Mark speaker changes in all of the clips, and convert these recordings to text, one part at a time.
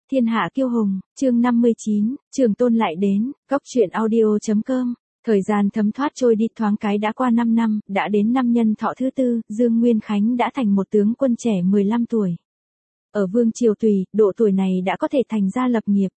Speaker 1: Thiên hạ kiêu hùng, chương 59, Trường Tôn lại đến, Góc truyện audio.com. Thời gian thấm thoát trôi đi thoáng cái đã qua 5 năm, đã đến năm nhân thọ thứ tư, Dương Nguyên Khánh đã thành một tướng quân trẻ 15 tuổi. Ở Vương Triều Tùy, độ tuổi này đã có thể thành gia lập nghiệp.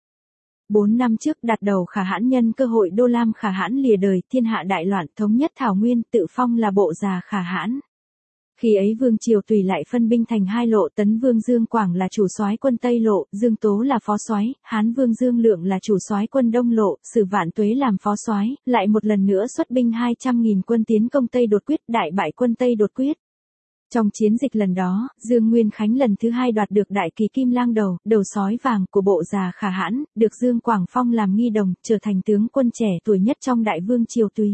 Speaker 1: 4 năm trước đặt đầu Khả Hãn nhân cơ hội Đô Lam Khả Hãn lìa đời, thiên hạ đại loạn, thống nhất Thảo Nguyên, tự phong là bộ già Khả Hãn. Khi ấy Vương Triều Tùy lại phân binh thành hai lộ, Tấn Vương Dương Quảng là chủ soái quân Tây lộ, Dương Tố là phó soái, Hán Vương Dương Lượng là chủ soái quân Đông lộ, Sử Vạn Tuế làm phó soái, lại một lần nữa xuất binh 200.000 quân tiến công Tây Đột Quyết, đại bại quân Tây Đột Quyết. Trong chiến dịch lần đó, Dương Nguyên Khánh lần thứ hai đoạt được đại kỳ kim lang đầu, đầu sói vàng của bộ già Khả Hãn, được Dương Quảng phong làm nghi đồng, trở thành tướng quân trẻ tuổi nhất trong Đại Vương Triều Tùy.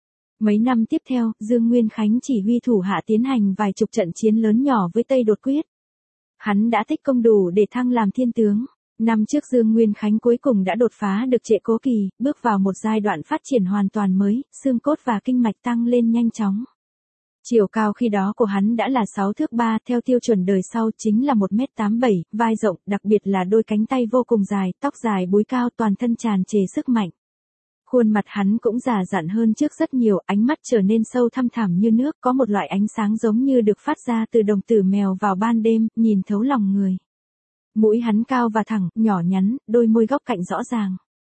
Speaker 1: Mấy năm tiếp theo, Dương Nguyên Khánh chỉ huy thủ hạ tiến hành vài chục trận chiến lớn nhỏ với Tây Đột Quyết. Hắn đã tích công đủ để thăng làm thiên tướng. Năm trước Dương Nguyên Khánh cuối cùng đã đột phá được Trệ Cố Kỳ, bước vào một giai đoạn phát triển hoàn toàn mới, xương cốt và kinh mạch tăng lên nhanh chóng. Chiều cao khi đó của hắn đã là 6 thước 3, theo tiêu chuẩn đời sau chính là 1m87, vai rộng, đặc biệt là đôi cánh tay vô cùng dài, tóc dài búi cao, toàn thân tràn trề sức mạnh. Khuôn mặt hắn cũng già dặn hơn trước rất nhiều, ánh mắt trở nên sâu thăm thẳm như nước, có một loại ánh sáng giống như được phát ra từ đồng tử mèo vào ban đêm, nhìn thấu lòng người. Mũi hắn cao và thẳng, nhỏ nhắn, đôi môi góc cạnh rõ ràng.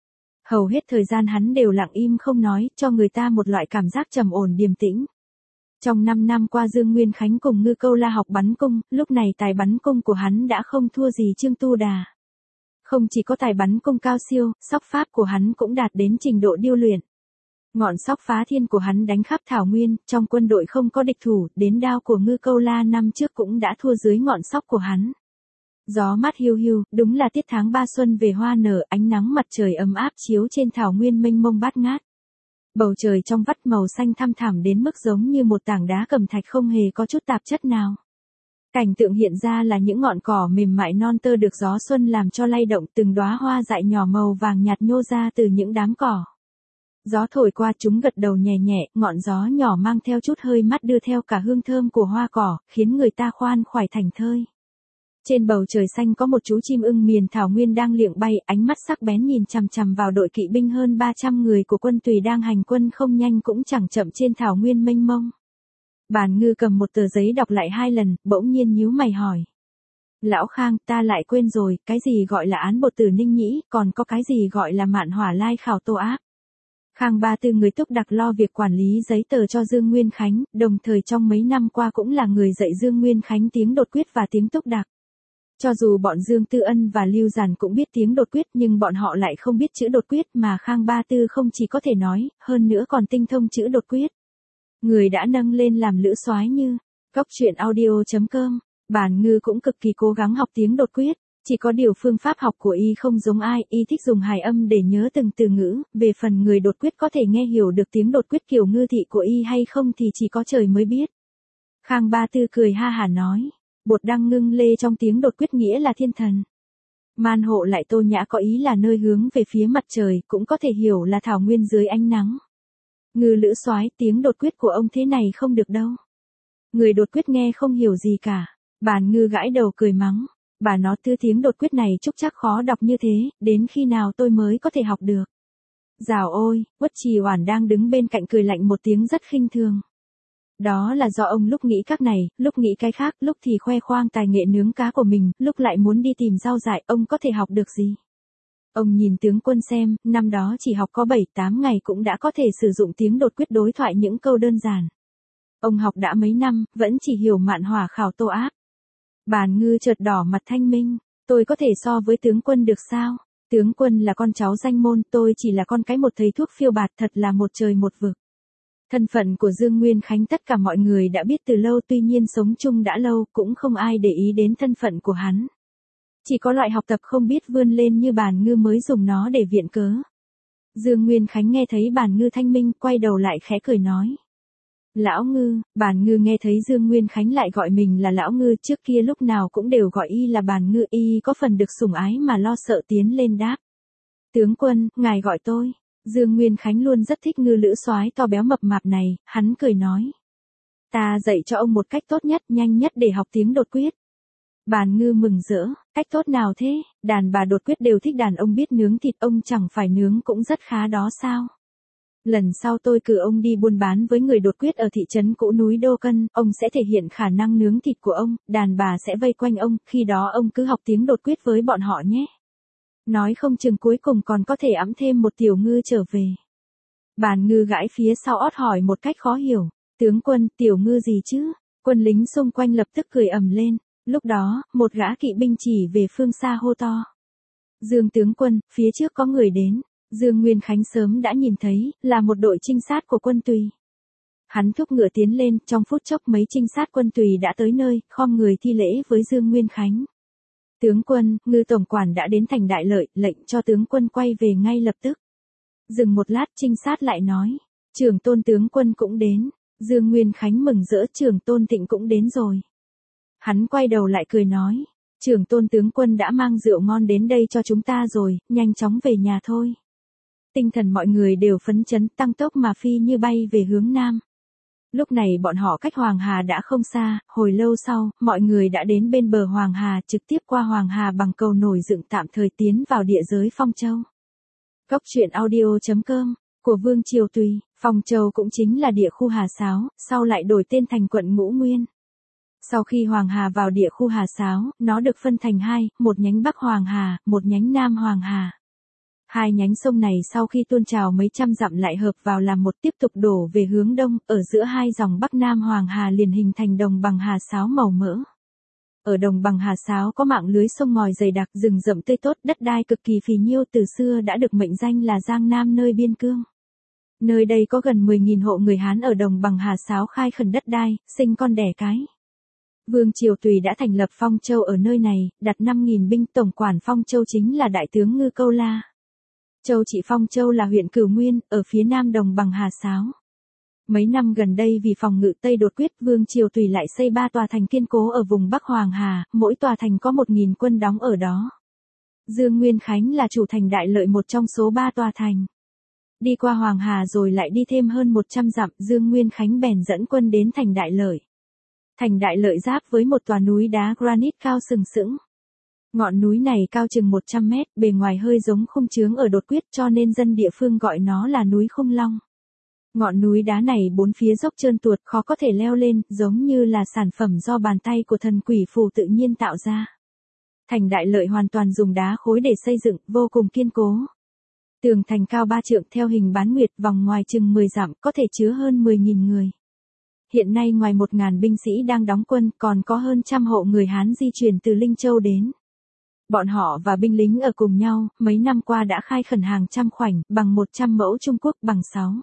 Speaker 1: Hầu hết thời gian hắn đều lặng im không nói, cho người ta một loại cảm giác trầm ổn điềm tĩnh. Trong 5 năm qua Dương Nguyên Khánh cùng Ngư Câu La học bắn cung, lúc này tài bắn cung của hắn đã không thua gì Trương Tu Đà. Không chỉ có tài bắn cung cao siêu, sóc pháp của hắn cũng đạt đến trình độ điêu luyện. Ngọn sóc phá thiên của hắn đánh khắp Thảo Nguyên, trong quân đội không có địch thủ, đến đao của Ngư Câu La năm trước cũng đã thua dưới ngọn sóc của hắn. Gió mát hiu hiu, đúng là tiết tháng 3 xuân về hoa nở, ánh nắng mặt trời ấm áp chiếu trên Thảo Nguyên mênh mông bát ngát. Bầu trời trong vắt màu xanh thăm thẳm đến mức giống như một tảng đá cẩm thạch không hề có chút tạp chất nào. Cảnh tượng hiện ra là những ngọn cỏ mềm mại non tơ được gió xuân làm cho lay động, từng đóa hoa dại nhỏ màu vàng nhạt nhô ra từ những đám cỏ. Gió thổi qua chúng gật đầu nhẹ nhẹ, ngọn gió nhỏ mang theo chút hơi mát đưa theo cả hương thơm của hoa cỏ, khiến người ta khoan khoái thảnh thơi. Trên bầu trời xanh có một chú chim ưng miền Thảo Nguyên đang liệng bay, ánh mắt sắc bén nhìn chằm chằm vào đội kỵ binh hơn 300 người của quân Tùy đang hành quân không nhanh cũng chẳng chậm trên Thảo Nguyên mênh mông. Bàn Ngư cầm một tờ giấy đọc lại 2 lần, bỗng nhiên nhíu mày hỏi. Lão Khang, ta lại quên rồi, cái gì gọi là án bột tử Ninh Nhĩ, còn có cái gì gọi là mạn hỏa lai khảo Tô Áp. Khang Ba Tư người túc đặc lo việc quản lý giấy tờ cho Dương Nguyên Khánh, đồng thời trong mấy năm qua cũng là người dạy Dương Nguyên Khánh tiếng đột quyết và tiếng túc đặc. Cho dù bọn Dương Tư Ân và Lưu Giản cũng biết tiếng đột quyết nhưng bọn họ lại không biết chữ đột quyết mà Khang Ba Tư không chỉ có thể nói, hơn nữa còn tinh thông chữ đột quyết. Người đã nâng lên làm lữ soái như, Góc truyện audio.com, Bàn Ngư cũng cực kỳ cố gắng học tiếng đột quyết, chỉ có điều phương pháp học của y không giống ai, y thích dùng hài âm để nhớ từng từ ngữ, về phần người đột quyết có thể nghe hiểu được tiếng đột quyết kiểu ngư thị của y hay không thì chỉ có trời mới biết. Khang Ba Tư cười ha hả nói, bột đăng ngưng lê trong tiếng đột quyết nghĩa là thiên thần. Man hộ lại Tô Nhã có ý là nơi hướng về phía mặt trời, cũng có thể hiểu là Thảo Nguyên dưới ánh nắng. Ngư lữ soái, tiếng đột quyết của ông thế này không được đâu. Người đột quyết nghe không hiểu gì cả. Bàn Ngư gãi đầu cười mắng. Bà nó tư tiếng đột quyết này chúc chắc khó đọc như thế, đến khi nào tôi mới có thể học được. Dào ôi, Uất Trì Oản đang đứng bên cạnh cười lạnh một tiếng rất khinh thường. Đó là do ông lúc nghĩ các này, lúc nghĩ cái khác, lúc thì khoe khoang tài nghệ nướng cá của mình, lúc lại muốn đi tìm rau dại, ông có thể học được gì. Ông nhìn tướng quân xem, năm đó chỉ học có 7-8 ngày cũng đã có thể sử dụng tiếng đột quyết đối thoại những câu đơn giản. Ông học đã mấy năm, vẫn chỉ hiểu mạn hỏa khảo Tô Áp. Bàn Ngư chợt đỏ mặt thanh minh, tôi có thể so với tướng quân được sao? Tướng quân là con cháu danh môn, tôi chỉ là con cái một thầy thuốc phiêu bạt, thật là một trời một vực. Thân phận của Dương Nguyên Khánh tất cả mọi người đã biết từ lâu, tuy nhiên sống chung đã lâu cũng không ai để ý đến thân phận của hắn. Chỉ có loại học tập không biết vươn lên như Bàn Ngư mới dùng nó để viện cớ. Dương Nguyên Khánh nghe thấy Bàn Ngư thanh minh, quay đầu lại khẽ cười nói. Lão Ngư. Bàn Ngư nghe thấy Dương Nguyên Khánh lại gọi mình là Lão Ngư, trước kia lúc nào cũng đều gọi y là Bàn Ngư, y có phần được sủng ái mà lo sợ tiến lên đáp. Tướng quân, ngài gọi tôi. Dương Nguyên Khánh luôn rất thích Ngư lữ soái to béo mập mạp này, hắn cười nói. Ta dạy cho ông một cách tốt nhất, nhanh nhất để học tiếng đột quyết. Bàn Ngư mừng rỡ, cách tốt nào thế, đàn bà đột quyết đều thích đàn ông biết nướng thịt, ông chẳng phải nướng cũng rất khá đó sao. Lần sau tôi cử ông đi buôn bán với người đột quyết ở thị trấn cũ núi Đô Cân, ông sẽ thể hiện khả năng nướng thịt của ông, đàn bà sẽ vây quanh ông, khi đó ông cứ học tiếng đột quyết với bọn họ nhé. Nói không chừng cuối cùng còn có thể ẵm thêm một tiểu ngư trở về. Bàn Ngư gãi phía sau ót hỏi một cách khó hiểu, tướng quân, tiểu ngư gì chứ? Quân lính xung quanh lập tức cười ầm lên, lúc đó, một gã kỵ binh chỉ về phương xa hô to. Dương tướng quân, phía trước có người đến. Dương Nguyên Khánh sớm đã nhìn thấy, là một đội trinh sát của quân Tùy. Hắn thúc ngựa tiến lên, trong phút chốc mấy trinh sát quân Tùy đã tới nơi, khom người thi lễ với Dương Nguyên Khánh. Tướng quân, Ngư tổng quản đã đến thành Đại Lợi, lệnh cho tướng quân quay về ngay lập tức. Dừng một lát, trinh sát lại nói, Trưởng Tôn tướng quân cũng đến. Dương Nguyên Khánh mừng rỡ, Trưởng Tôn Thịnh cũng đến rồi. Hắn quay đầu lại cười nói, Trưởng Tôn tướng quân đã mang rượu ngon đến đây cho chúng ta rồi, nhanh chóng về nhà thôi. Tinh thần mọi người đều phấn chấn, tăng tốc mà phi như bay về hướng nam. Lúc này bọn họ cách Hoàng Hà đã không xa, hồi lâu sau, mọi người đã đến bên bờ Hoàng Hà, trực tiếp qua Hoàng Hà bằng cầu nổi dựng tạm thời tiến vào địa giới Phong Châu. Góc truyện audio.com, của Vương Triều Tùy, Phong Châu cũng chính là địa khu Hà Sáo, sau lại đổi tên thành quận Ngũ Nguyên. Sau khi Hoàng Hà vào địa khu Hà Sáo, nó được phân thành hai, một nhánh Bắc Hoàng Hà, một nhánh Nam Hoàng Hà. Hai nhánh sông này sau khi tuôn trào mấy trăm dặm lại hợp vào làm một, tiếp tục đổ về hướng đông, ở giữa hai dòng Bắc Nam Hoàng Hà liền hình thành đồng bằng Hà Sáo màu mỡ. Ở đồng bằng Hà Sáo có mạng lưới sông ngòi dày đặc, rừng rậm tươi tốt, đất đai cực kỳ phì nhiêu, từ xưa đã được mệnh danh là Giang Nam nơi biên cương. Nơi đây có gần 10.000 hộ người Hán ở đồng bằng Hà Sáo khai khẩn đất đai, sinh con đẻ cái. Vương Triều Tùy đã thành lập Phong Châu ở nơi này, đặt 5.000 binh, tổng quản Phong Châu chính là Đại tướng Ngư Câu La. Châu trị Phong Châu là huyện Cửu Nguyên, ở phía nam đồng bằng Hà Sáo. Mấy năm gần đây vì phòng ngự Tây đột quyết, Vương Triều Tùy lại xây 3 tòa thành kiên cố ở vùng Bắc Hoàng Hà, mỗi tòa thành có 1.000 quân đóng ở đó. Dương Nguyên Khánh là chủ thành Đại Lợi, một trong số 3 tòa thành. Đi qua Hoàng Hà rồi lại đi thêm hơn 100 dặm, Dương Nguyên Khánh bèn dẫn quân đến thành Đại Lợi. Thành Đại Lợi giáp với một tòa núi đá granite cao sừng sững. Ngọn núi này cao chừng 100 mét, bề ngoài hơi giống khung chướng ở đột quyết, cho nên dân địa phương gọi nó là núi Khung Long. Ngọn núi đá này bốn phía dốc trơn tuột, khó có thể leo lên, giống như là sản phẩm do bàn tay của thần quỷ phù tự nhiên tạo ra. Thành Đại Lợi hoàn toàn dùng đá khối để xây dựng, vô cùng kiên cố. Tường thành cao 3 trượng theo hình bán nguyệt, vòng ngoài chừng 10 dặm, có thể chứa hơn 10.000 người. Hiện nay ngoài 1.000 binh sĩ đang đóng quân, còn có hơn trăm hộ người Hán di chuyển từ Linh Châu đến. Bọn họ và binh lính ở cùng nhau, mấy năm qua đã khai khẩn hàng trăm khoảnh, bằng 100 mẫu Trung Quốc bằng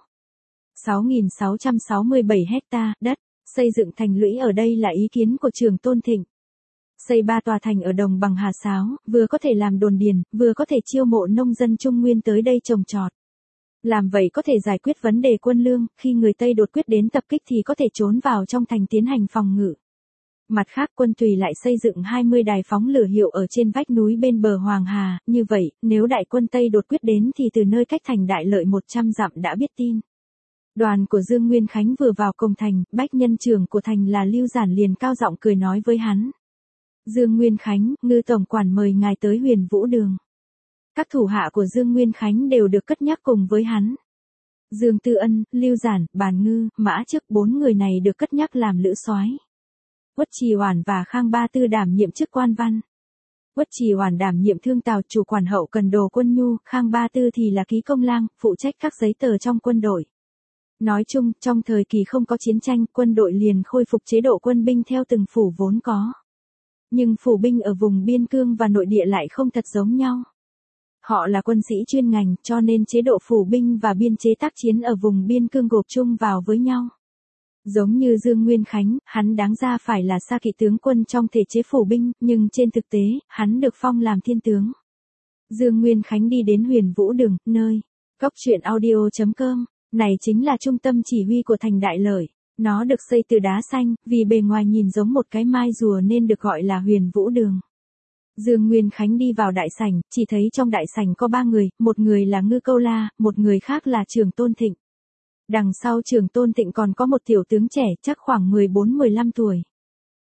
Speaker 1: 6.667 hecta đất. Xây dựng thành lũy ở đây là ý kiến của Trưởng Tôn Thịnh. Xây 3 tòa thành ở đồng bằng Hà Sáo, vừa có thể làm đồn điền, vừa có thể chiêu mộ nông dân Trung Nguyên tới đây trồng trọt. Làm vậy có thể giải quyết vấn đề quân lương, khi người Tây đột quyết đến tập kích thì có thể trốn vào trong thành tiến hành phòng ngự. Mặt khác quân Tùy lại xây dựng 20 đài phóng lửa hiệu ở trên vách núi bên bờ Hoàng Hà, như vậy, nếu đại quân Tây đột quyết đến thì từ nơi cách thành Đại Lợi 100 dặm đã biết tin. Đoàn của Dương Nguyên Khánh vừa vào cổng thành, bách nhân trưởng của thành là Lưu Giản liền cao giọng cười nói với hắn. Dương Nguyên Khánh, Ngư tổng quản mời ngài tới Huyền Vũ Đường. Các thủ hạ của Dương Nguyên Khánh đều được cất nhắc cùng với hắn. Dương Tư Ân, Lưu Giản, Bàn Ngư, Mã Chức, 4 người này được cất nhắc làm lữ soái. Uất Trì Hoản và Khang Ba Tư đảm nhiệm chức quan văn. Uất Trì Hoản đảm nhiệm thương tào, chủ quản hậu cần đồ quân nhu, Khang Ba Tư thì là ký công lang, phụ trách các giấy tờ trong quân đội. Nói chung, trong thời kỳ không có chiến tranh, quân đội liền khôi phục chế độ quân binh theo từng phủ vốn có. Nhưng phủ binh ở vùng biên cương và nội địa lại không thật giống nhau. Họ là quân sĩ chuyên ngành, cho nên chế độ phủ binh và biên chế tác chiến ở vùng biên cương gộp chung vào với nhau. Giống như Dương Nguyên Khánh, hắn đáng ra phải là sa kỵ tướng quân trong thể chế phủ binh, nhưng trên thực tế, hắn được phong làm thiên tướng. Dương Nguyên Khánh đi đến Huyền Vũ Đường, nơi góc truyện audio.com, này chính là trung tâm chỉ huy của thành Đại Lợi. Nó được xây từ đá xanh, vì bề ngoài nhìn giống một cái mai rùa nên được gọi là Huyền Vũ Đường. Dương Nguyên Khánh đi vào đại sảnh, chỉ thấy trong đại sảnh có 3 người, một người là Ngư Câu La, một người khác là Trưởng Tôn Thịnh. Đằng sau Trưởng Tôn Thịnh còn có một tiểu tướng trẻ chắc khoảng 14-15 tuổi.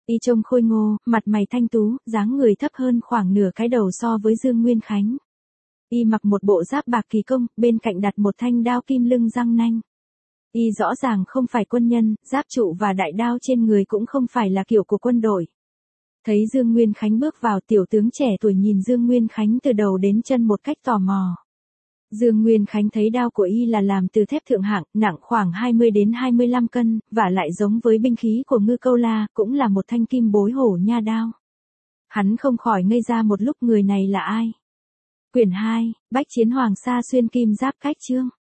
Speaker 1: Y trông khôi ngô, mặt mày thanh tú, dáng người thấp hơn khoảng nửa cái đầu so với Dương Nguyên Khánh. Y mặc một bộ giáp bạc kỳ công, bên cạnh đặt một thanh đao kim lưng răng nanh. Y rõ ràng không phải quân nhân, giáp trụ và đại đao trên người cũng không phải là kiểu của quân đội. Thấy Dương Nguyên Khánh bước vào, tiểu tướng trẻ tuổi nhìn Dương Nguyên Khánh từ đầu đến chân một cách tò mò. Dương Nguyên Khánh thấy đao của y là làm từ thép thượng hạng, nặng khoảng 20 đến 25 cân, và lại giống với binh khí của Ngư Câu La, cũng là một thanh kim bối hổ nha đao. Hắn không khỏi ngây ra một lúc, người này là ai? Quyển 2, Bách Chiến Hoàng Sa xuyên kim giáp cách chương.